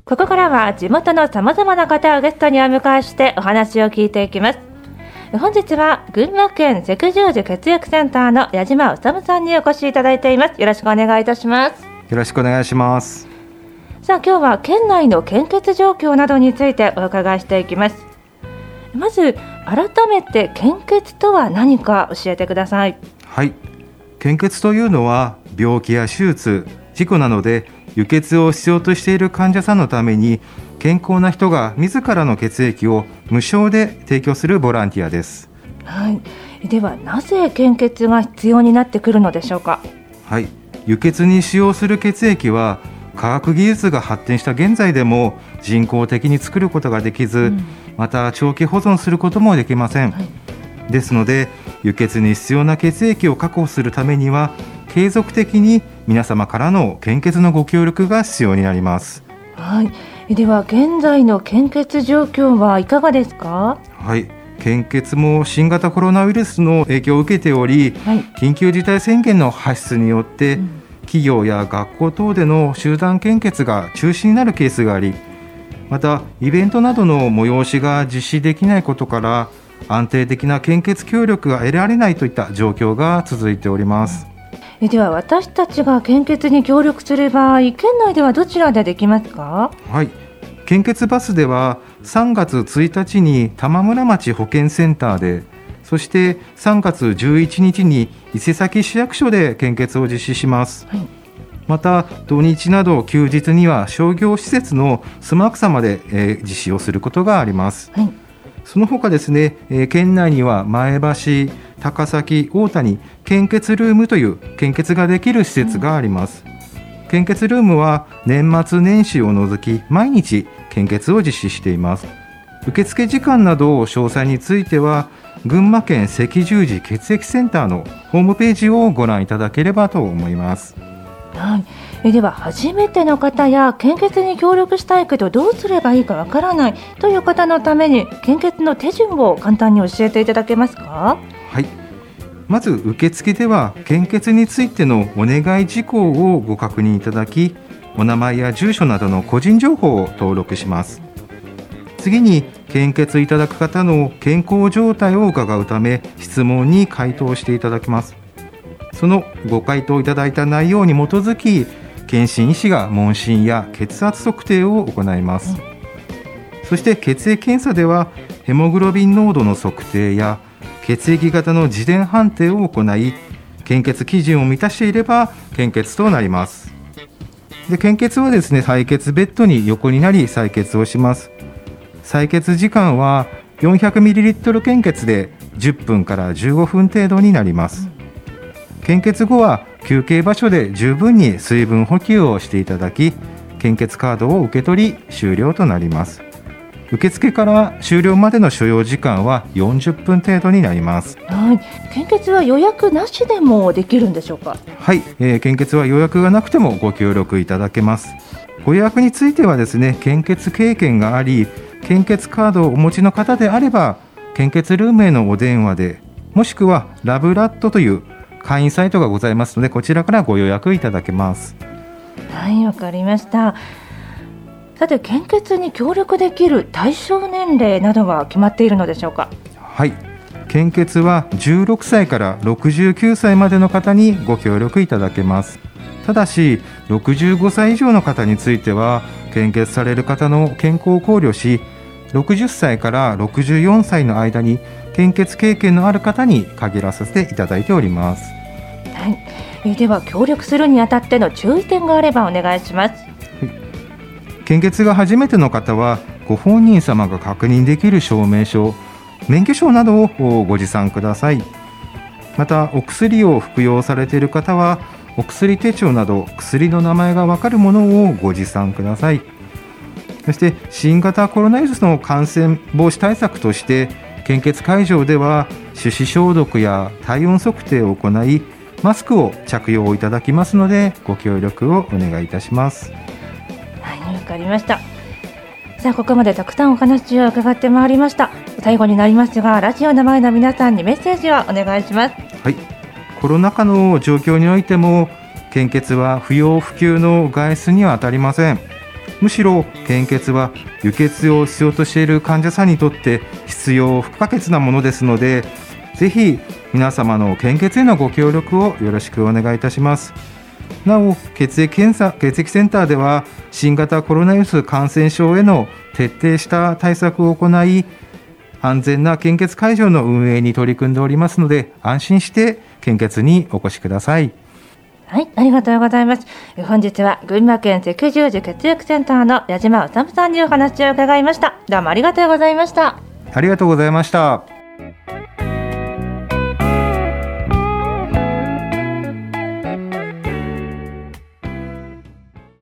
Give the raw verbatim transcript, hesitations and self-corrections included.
ここからは地元のさまざまな方をゲストにお迎えしてお話を聞いていきます。本日は群馬県赤十字血液センターの矢島治さんにお越しいただいています。よろしくお願いいたします。 よろしくお願いします。 さあ、今日は県内の献血状況などについてお伺いしていきます。まず改めて献血とは何か教えてください。 はい、献血というのは病気や手術、事故などで輸血を必要としている患者さんのために健康な人が自らの血液を無償で提供するボランティアです。 はい、ではなぜ献血が必要になってくるのでしょうか。 はい、輸血に使用する血液は科学技術が発展した現在でも人工的に作ることができず、うん、また長期保存することもできません、はい、ですので輸血に必要な血液を確保するためには継続的に皆様からの献血のご協力が必要になります。 はい、では現在の献血状況はいかがですか。 はい、献血も新型コロナウイルスの影響を受けており、はい、緊急事態宣言の発出によって、うん、企業や学校等での集団献血が中止になるケースがあり、またイベントなどの催しが実施できないことから安定的な献血協力が得られないといった状況が続いております。 では私たちが献血に協力する場合、県内ではどちらでできますか。 はい、献血バスではさんがつついたちに玉村町保健センターで、そしてさんがつじゅういちにちに伊勢崎市役所で献血を実施します、はい、また土日など休日には商業施設のスマーク様で、えー、実施をすることがあります、はい、その他ですね、えー、県内には前橋、高崎、大田に献血ルームという献血ができる施設があります、うん、献血ルームは年末年始を除き毎日献血を実施しています。受付時間など詳細については群馬県赤十字血液センターのホームページをご覧いただければと思います。 はい、えでは初めての方や献血に協力したいけどどうすればいいかわからないという方のために献血の手順を簡単に教えていただけますか。 はい、まず受付では献血についてのお願い事項をご確認いただき、お名前や住所などの個人情報を登録します。次に献血いただく方の健康状態を伺うため質問に回答していただきます。そのご回答いただいた内容に基づき検診医師が問診や血圧測定を行います、うん、そして血液検査ではヘモグロビン濃度の測定や血液型の自伝判定を行い、献血基準を満たしていれば献血となります。で献血はですね、採血ベッドに横になり採血をします。採血時間は よんひゃくミリリットル 献血でじゅっぷんからじゅうごふん程度になります。献血後は休憩場所で十分に水分補給をしていただき、献血カードを受け取り終了となります。受付から終了までの所要時間はよんじゅっぷん程度になります。 はい、献血は予約なしでもできるんでしょうか。 はい、えー、献血は予約がなくてもご協力いただけます。ご予約についてはですね、献血経験があり献血カードをお持ちの方であれば献血ルームへのお電話で、もしくはラブラットという会員サイトがございますのでこちらからご予約いただけます。 はい、わかりました。さて献血に協力できる対象年齢などは決まっているのでしょうか。 はい、献血はじゅうろくさいからろくじゅうきゅうさいまでの方にご協力いただけます。ただしろくじゅうごさい以上の方については献血される方の健康を考慮し、ろくじゅっさいからろくじゅうよんさいの間に献血経験のある方に限らせていただいております。 はい、えでは協力するにあたっての注意点があればお願いします。はい、 献血が初めての方はご本人様が確認できる証明書、免許証などをご持参ください。またお薬を服用されている方はお薬手帳など薬の名前がわかるものをご持参ください。そして新型コロナウイルスの感染防止対策として献血会場では手指消毒や体温測定を行いマスクを着用いただきますのでご協力をお願いいたします。 はい、わかりました。さあここまでたくさんお話を伺ってまいりました。最後になりますがラジオの前の皆さんにメッセージをお願いします。 はい、コロナ禍の状況においても献血は不要不急の外出には当たりません。 むしろ献血は輸血を必要としている患者さんにとって必要不可欠なものですので、ぜひ皆様の献血へのご協力をよろしくお願いいたします。なお、血液検査血液センターでは新型コロナウイルス感染症への徹底した対策を行い、安全な献血会場の運営に取り組んでおりますので、安心して献血にお越しください。 はい、ありがとうございます。本日は群馬県赤十字血液センターの矢島治さんにお話を伺いました。どうもありがとうございました。 ありがとうございました。